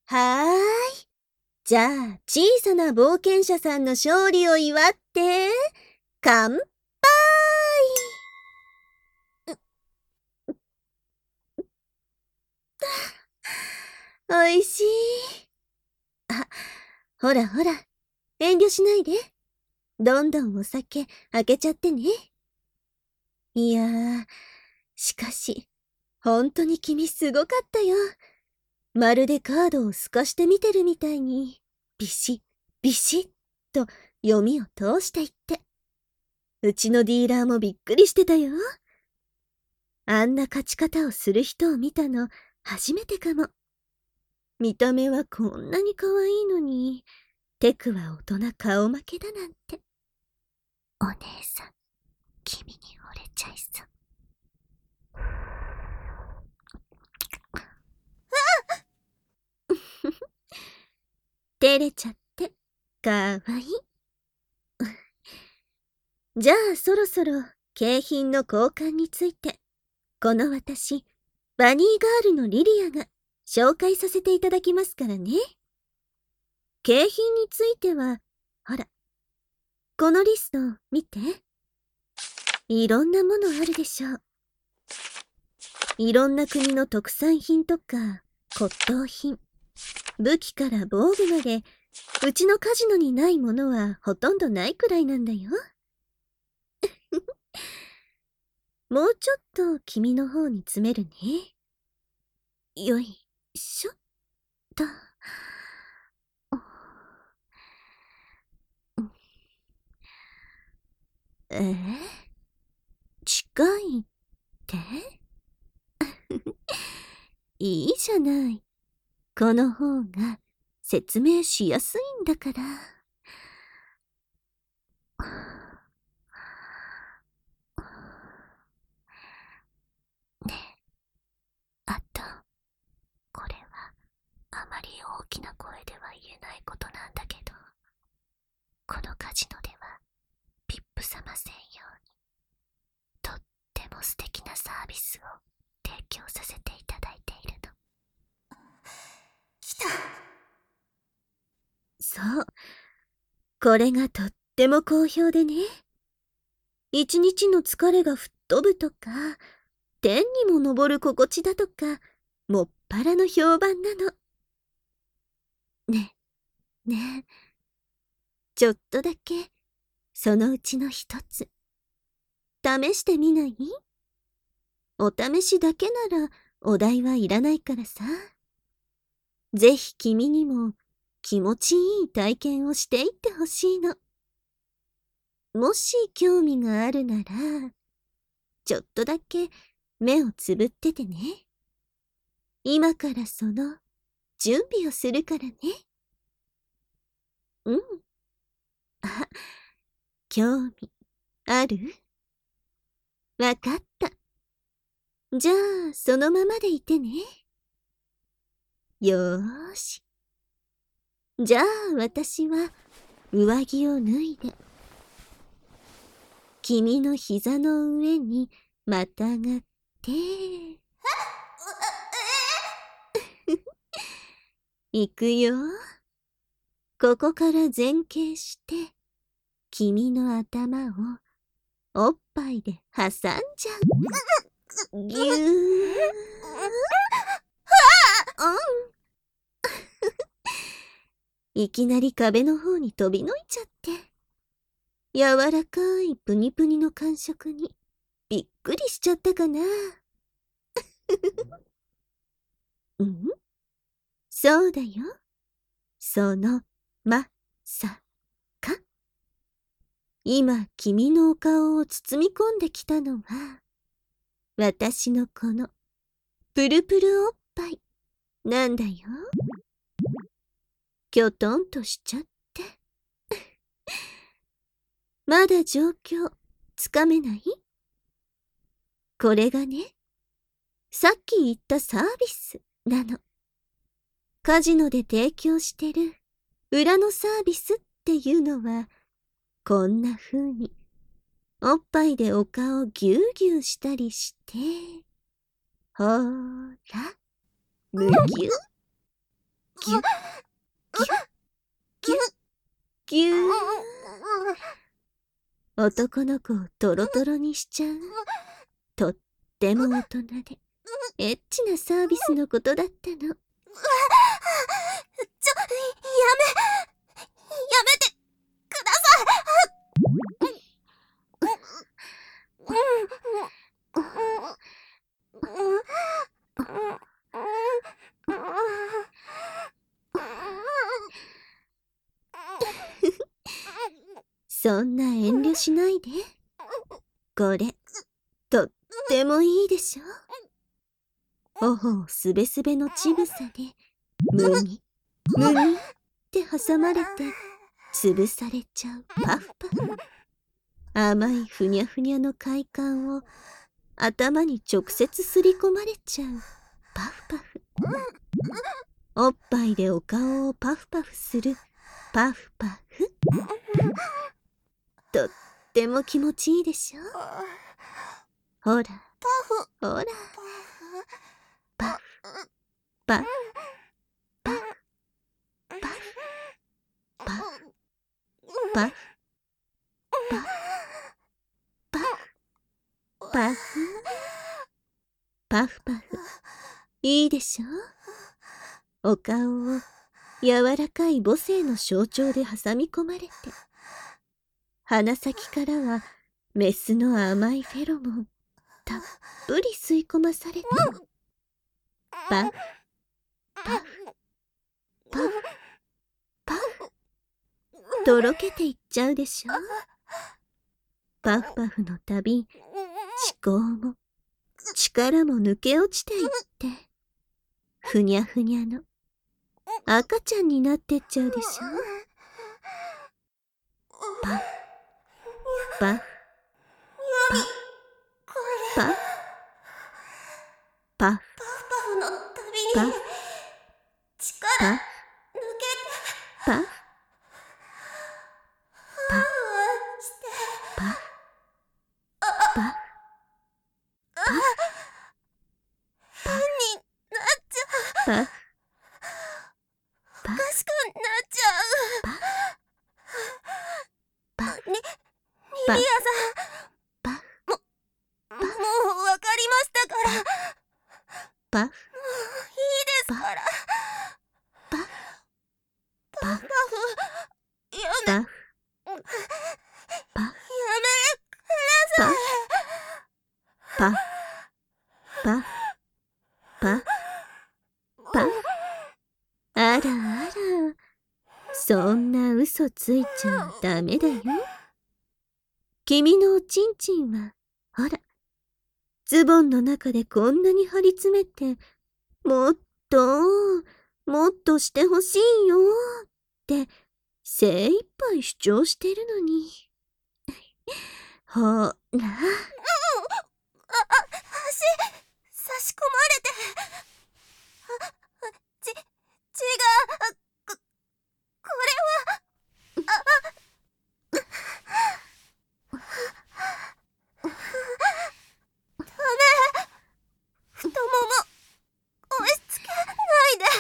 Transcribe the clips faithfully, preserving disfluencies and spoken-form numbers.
はーい。じゃあ、小さな冒険者さんの勝利を祝って、乾杯。おいしい。あ、ほらほら、遠慮しないで。どんどんお酒開けちゃってね。いやー、しかし、ほんとに君すごかったよ。まるでカードを透かして見てるみたいに、ビシッ、ビシッと読みを通していって。うちのディーラーもびっくりしてたよ。あんな勝ち方をする人を見たの初めてかも。見た目はこんなに可愛いのに、テクは大人顔負けだなんて。お姉さん、君に惚れちゃいそう。照れちゃって、かわいい。じゃあそろそろ景品の交換について、この私、バニーガールのリリアが紹介させていただきますからね。景品については、ほら、このリスト見て。いろんなものあるでしょう。いろんな国の特産品とか骨董品、武器から防具まで、うちのカジノにないものはほとんどないくらいなんだよ。もうちょっと君の方に詰めるね。よいしょっと。えー、近いっていいじゃない。この方が説明しやすいんだから。ねえ、あと、これはあまり大きな声では言えないことなんだけど、このカジノではピップ様専用にとっても素敵なサービスを提供させていただいているの。来た。そう、これがとっても好評でね。一日の疲れが吹っ飛ぶとか、天にも昇る心地だとか、もっぱらの評判なの。ねえ、ねえ、ちょっとだけそのうちの一つ試してみない？お試しだけならお代はいらないからさ。ぜひ君にも気持ちいい体験をしていってほしいの。もし興味があるなら、ちょっとだけ目をつぶっててね。今からその準備をするからね。うん。あ、興味ある？わかった。じゃあそのままでいてね。よーし。じゃあ私は上着を脱いで、君の膝の上にまたがって、行くよ。ここから前傾して、君の頭をおっぱいで挟んじゃう。ぎゅー。うん。いきなり壁の方に飛びのいちゃって。柔らかいプニプニの感触にびっくりしちゃったかな。うん？そうだよ。そのまさか。今君のお顔を包み込んできたのは、私のこのプルプルおっぱいなんだよ。きょとんとしちゃって。まだ状況つかめない？これがね、さっき言ったサービスなの。カジノで提供してる裏のサービスっていうのは、こんな風におっぱいでお顔ギューギューしたりして、ほーら、むぎゅっぎゅぎゅっ、ぎゅっ、ぎゅっ、ぎゅー。男の子をトロトロにしちゃう、とっても大人で、エッチなサービスのことだったの。 ちょ、やめ、やめてください。 そんな遠慮しないで。これ、とってもいいでしょ。頬をすべすべの乳房で、むに、むにって挟まれて、潰されちゃうパフパフ。甘いふにゃふにゃの快感を頭に直接すり込まれちゃうパフパフ。おっぱいでお顔をパフパフするパフパフ。とっても気持ちいいでしょ。ほら、ほら、パフ、パフ、パフ、パフ、パフ、パフ、パフ、パフ、パフパフ。いいでしょ。お顔を柔らかい母性の象徴で挟み込まれて、鼻先からはメスの甘いフェロモンたっぷり吸い込まされて、パフ、パフ、パフ、パフ、とろけていっちゃうでしょ。パフパフのたび、思考も力も抜け落ちていって、ふにゃふにゃの赤ちゃんになってっちゃうでしょ。パフ、パフ、パフ、パフ、 パフパフのたびにパフ、 力パフ、 抜けてパフ、 ふわしてパフ、パフ、 変になっちゃう。 パフ、 おかしくなっちゃパフ、 う。に、 パフ、 リリアパフ、 さん、もうわかりましたから。 パフ、 いいですから。 パフ、 パフパフ、やめ、 パフ、パフ、 やめくパフ、 ださい。 パフ、パフ、パフ、パフ。あらあら、そんな嘘ついちゃダメだよ。君のおちんちんは、ほら、ズボンの中でこんなに張り詰めて、もっと、もっとしてほしいよって、精一杯主張してるのに。ほら。 あ、あ、足、差し込まれて。あ、ち、血が、こ、これは、ダメ。太もも、押し付けないで。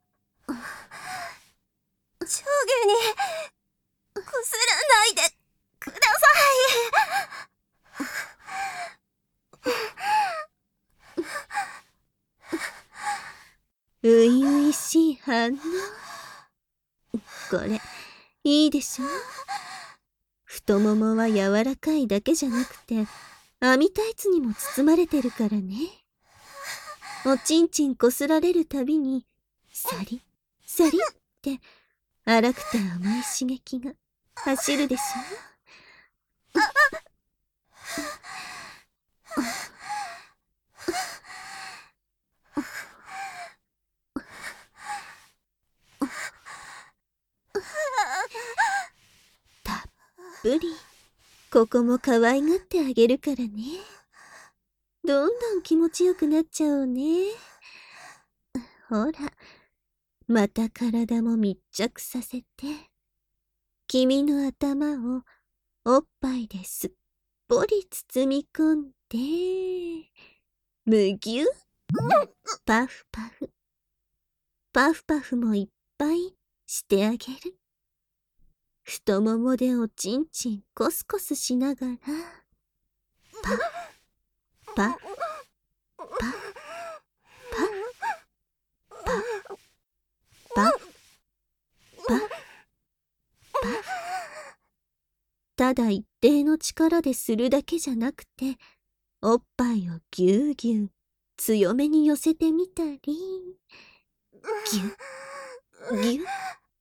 上下に、こすらないでください。 ういういしい反応。これ、いいでしょ。太ももは柔らかいだけじゃなくて、網タイツにも包まれてるからね。おちんちんこすられるたびに、サリ、サリって、荒くて甘い刺激が走るでしょ。たっぷり、ここも可愛がってあげるからね。どんどん気持ちよくなっちゃおうね。ほら、また体も密着させて、君の頭をおっぱいですっぽり包み込んで、むぎゅっ、パフパフ。パフパフもいっしてあげる。太ももでおちんちんコスコスしながら、パッ、パッ、パッ、パッ、パッ、パッ、パッ、パッ。ただ一定の力でするだけじゃなくて、おっぱいをぎゅうぎゅう強めに寄せてみたり、ぎゅ、ぎゅ、ぎゅ、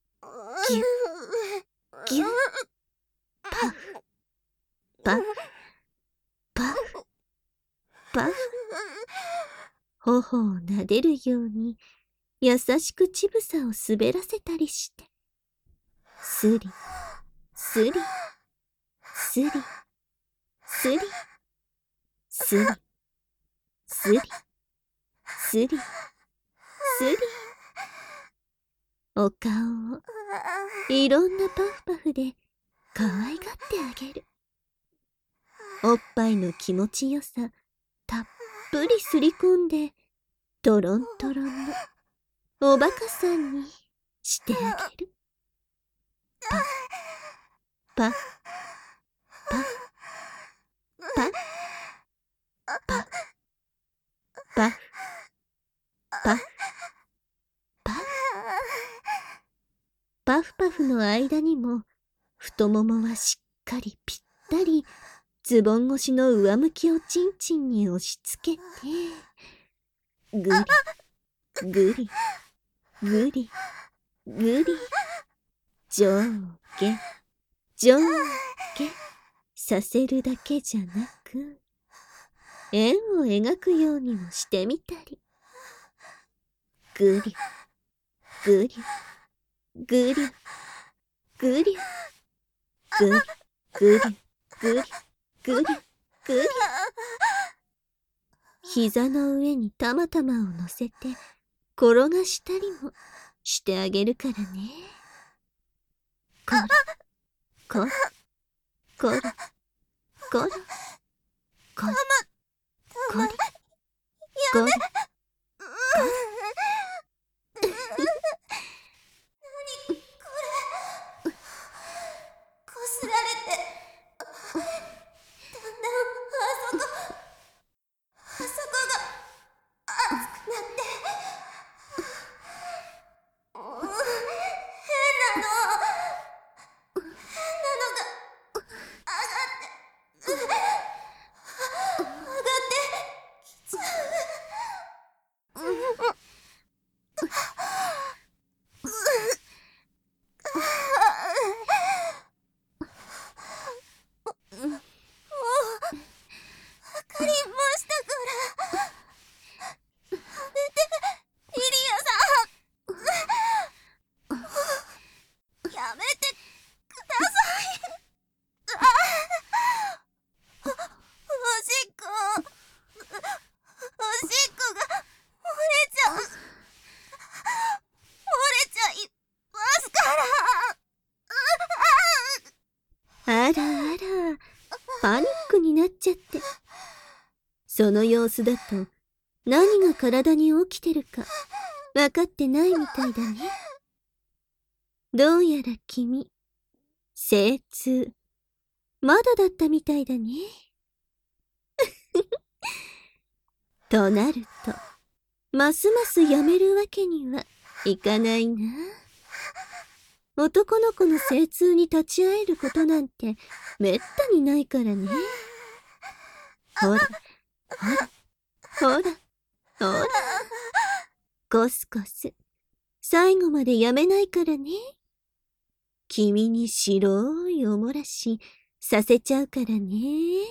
ぎゅ、パフ、パフ、パフ、パフ。頬を撫でるように優しく乳房を滑らせたりして、スリ、スリ、スリ、スリ、スリ、スリ、スリ、スリ。お顔をいろんなパフパフで可愛がってあげる。おっぱいの気持ちよさたっぷりすり込んで、トロントロンのおバカさんにしてあげる。パパパパパパパパパフパフの間にも太ももはしっかりぴったりズボン越しの上向きおちんちんに押し付けて、ぐりぐりぐりぐり、上下上下させるだけじゃなく、円を描くようにもしてみたり、ぐりぐりぐりぐりぐりぐりぐりぐりぐりぐり。膝の上にたまたまを乗せて転がしたりもしてあげるからね。こらこらこらこらこらこらこら。 こすられて、だんだんあそこあそこが熱くなって、うん、変なの変なのが上がって上がってきちゃう。 あらあら、パニックになっちゃって。その様子だと何が体に起きてるか分かってないみたいだね。どうやら君、精通まだだったみたいだね。となると、ますますやめるわけにはいかないな。男の子の精通に立ち会えることなんてめったにないからね。ほら、ほら、ほら、ほら。コスコス、最後までやめないからね。君に白いおもらしさせちゃうからね。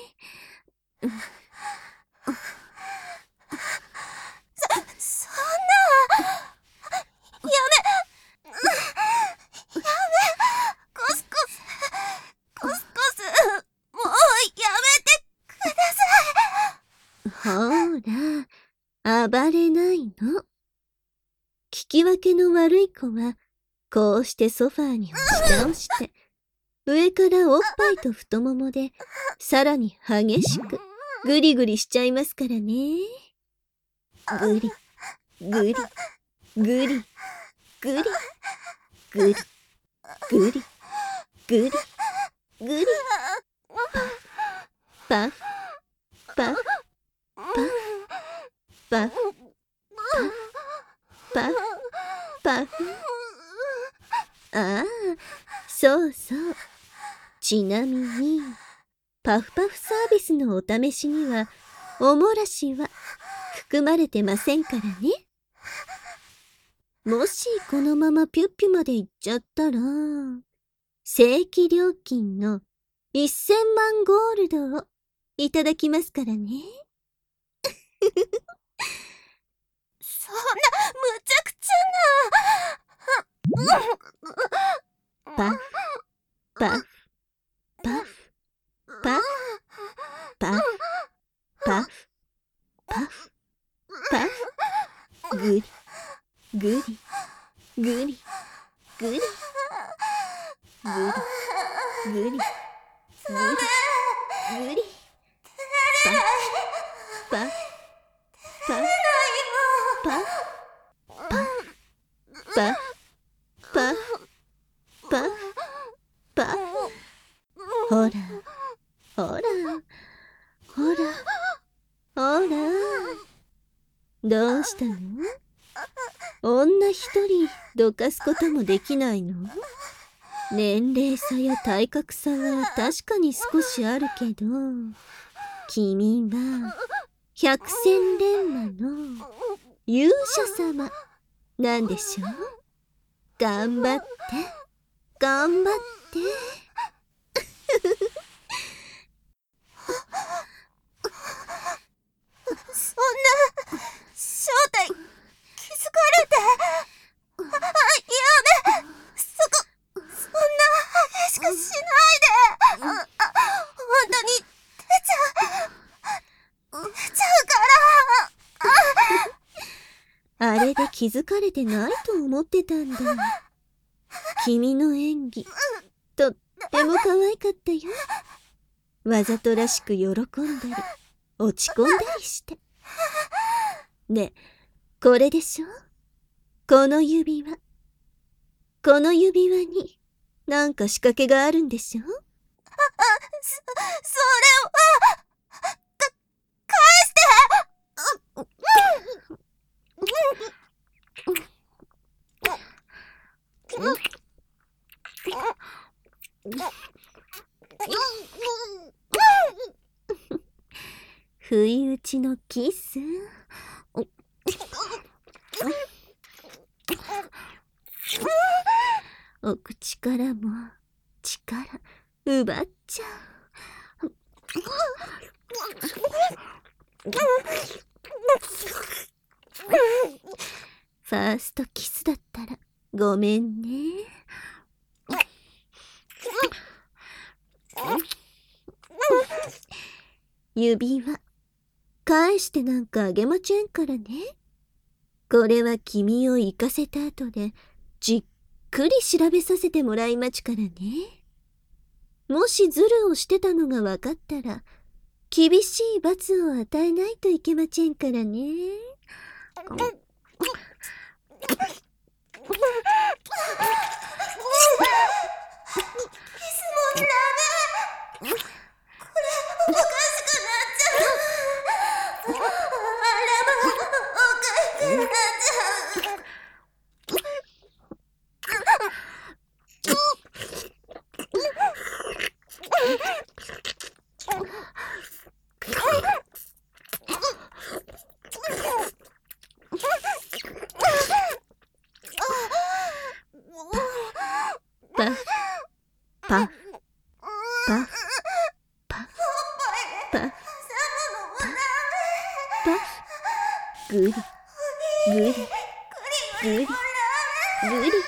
そ、そんな。やめやめコスコスコスコス、もうやめてください。ほら、暴れないの。聞き分けの悪い子はこうしてソファーに押し倒して上からおっぱいと太ももでさらに激しくグリグリしちゃいますからね。グリグリグリグリぐりぐりぐりぐり。パフパフパフパフパフパフパフ。ああ、そうそう。ちなみにパフパフサービスのお試しにはおもらしは含まれてませんからね。もしこのままピュッピュまで行っちゃったら、正規料金のせんまんゴールドをいただきますからね。 そんなむちゃくちゃな。 パフパフパフパフパフパフパフパフ。ぐりぐりぐりぐりぐりぐりぐりぐり。パフパフパフパフパフパフパフパフ。ほらほらほらほら。どうしたの？女一人どかすこともできないの？年齢差や体格差は確かに少しあるけど、君は百戦錬磨の勇者様なんでしょ？頑張って頑張って。 そんな正体気づかれて、あ、やめ、そこ、そんな激しくしないで。あ、あ、本当に出ちゃう出ちゃうから。 あれで気づかれてないと思ってたんだ。君の演技とっても可愛かったよ。わざとらしく喜んだり落ち込んだりして。ね、これでしょ？この指輪。この指輪になんか仕掛けがあるんでしょ？ あ、そ、それは、か、返して。 不意打ちのキス。お口からも力奪っちゃう。ファーストキスだったらごめんね。指輪返してなんかあげませんからね。これは君を行かせた後でじっくり調べさせてもらいまちからね。もしズルをしてたのが分かったら厳しい罰を与えないといけませんからね。パフパフパフパフパフパフ。ぐりぐりぐりぐり。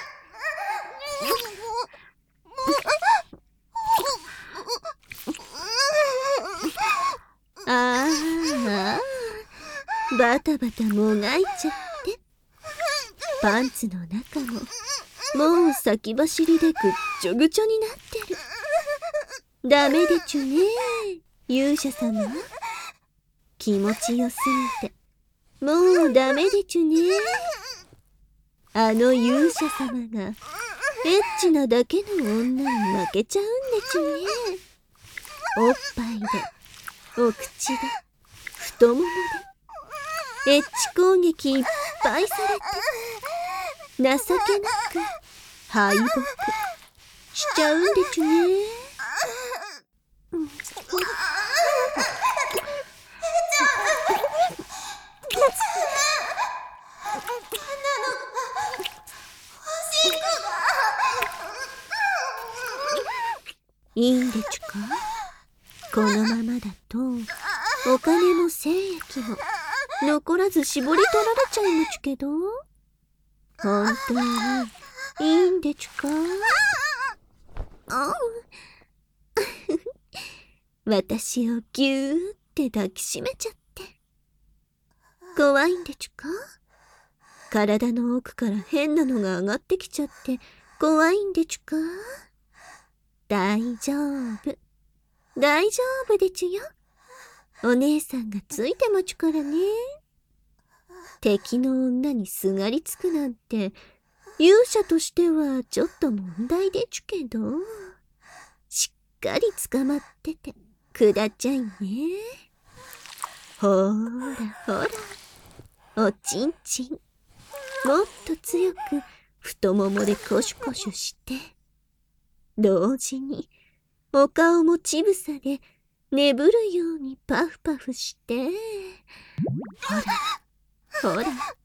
ああ、バタバタもがいちゃって、パンツの中ももう先走りでぐっちょぐちょになってる。ダメでちゅね、勇者様。気持ちよすぎてもうダメでちゅね。あの勇者様がエッチなだけの女に負けちゃうんでちゅね。おっぱいで、お口で、太ももで、エッチ攻撃いっぱいされて、情けなく敗北しちゃうんでちゅね。いいんでちゅか。このままだとお金も精液も残らず絞り取られちゃいむちゅけど、本当にいいんでちゅか。私をぎゅーって抱きしめちゃって怖いんでちゅか。体の奥から変なのが上がってきちゃって怖いんでちゅか。大丈夫大丈夫でちゅよ。お姉さんがついてまちゅからね。敵の女にすがりつくなんて勇者としてはちょっと問題でちゅけど、しっかり捕まっててくだちゃいね。ほーらほら、おちんちんもっと強く太ももでコシュコシュして、同時にお顔もちぶさで眠るようにパフパフして、ほらほらほら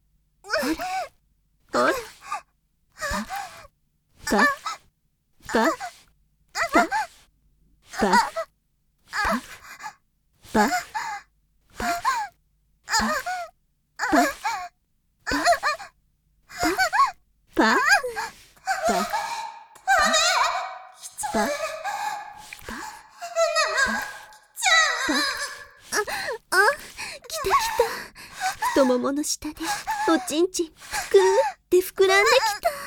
ほら、パパパパパパパパパパパパ太ももの下でおちんちんぷくーって膨らんできた。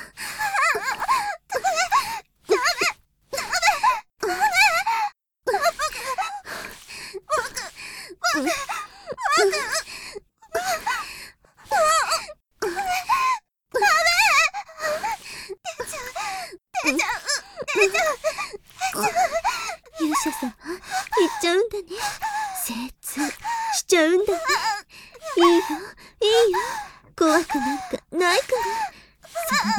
勇者様、行っちゃうんだね。精通しちゃうんだね。いいよ、いいよ。怖くなんかないから。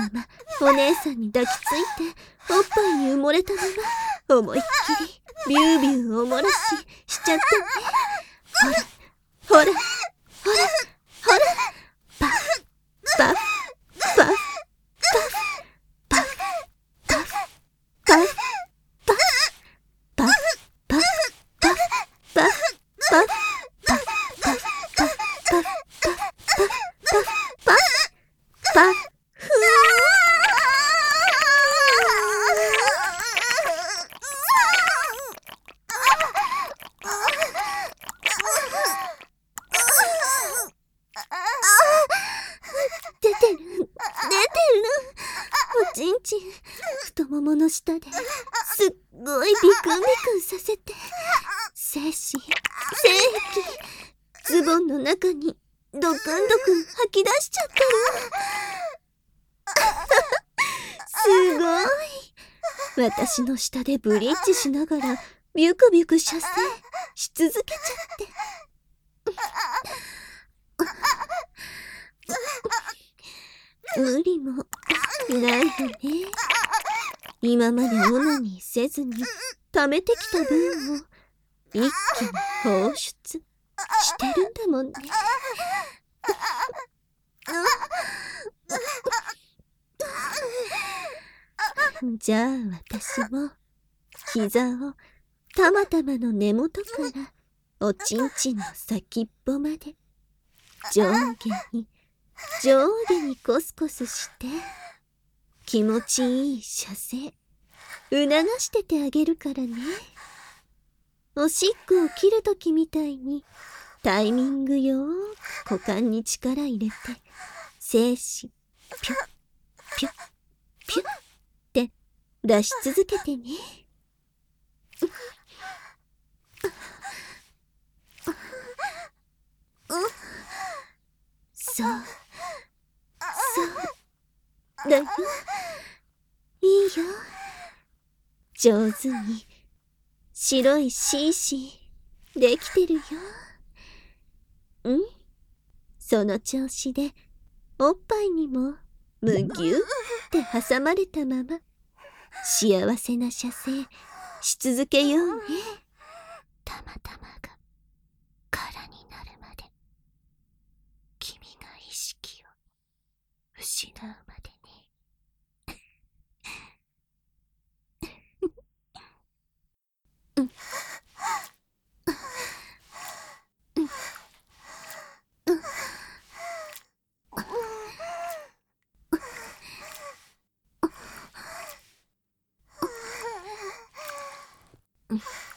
そのままお姉さんに抱きついて、おっぱいに埋もれたまま、思いっきりビュービューおもらししちゃったね。ほら、ほら、ほら、ほら、パフ、パフ、パフ、パフ、パフ、パフ、パフ、パフ、パフ、パフ、パフ、パフ、パフ、パフ、パフ、パフ、パフ、パフ、パフ、出てる、出てる。おちんちん、太ももの下ですっごいビクンビクンさせて、精子、精液、ズボンの中にドクンドクン吐き出しちゃってる。すごい。私の下でブリッジしながらビュクビュク射精し続けちゃって。無理もないよね。今までオナニーせずに溜めてきた分を一気に放出してるんだもんね。じゃあ私も膝をたまたまの根元からおちんちんの先っぽまで上下に上下にコスコスして気持ちいい射精促しててあげるからね。おしっこを切るときみたいにタイミングよーく股間に力入れて精子ピュッピュッピュッって出し続けてね。そうそうだよ。 いいよ。上手に白いシーシーできてるよ。うん、その調子でおっぱいにもむぎゅって挟まれたまま幸せな射精し続けようね。たまたまが空になるまで、君が意識を失うまでね。うん。うん。